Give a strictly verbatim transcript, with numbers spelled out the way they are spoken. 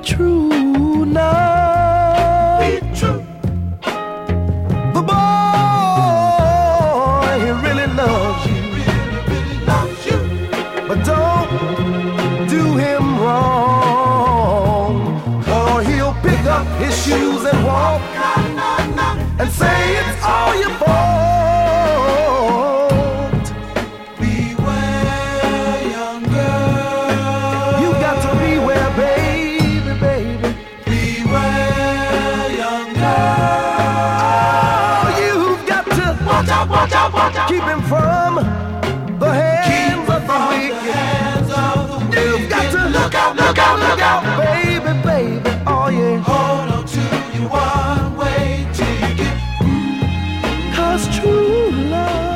true now. Be true. The boy, he really loves you. He really, really loves you. But don't do him wrong, or he'll pick up his shoes and walk and say it's all your fault. Beware, young girl. You got to beware, baby, baby. Beware, young girl. Oh, you've got to Watch out, watch out, watch out. keep him from the hands of the From the wicked. hands of the You've got to look out, look out, look out. baby, baby, oh yeah. Hold on to your one way ticket. 'Cause true love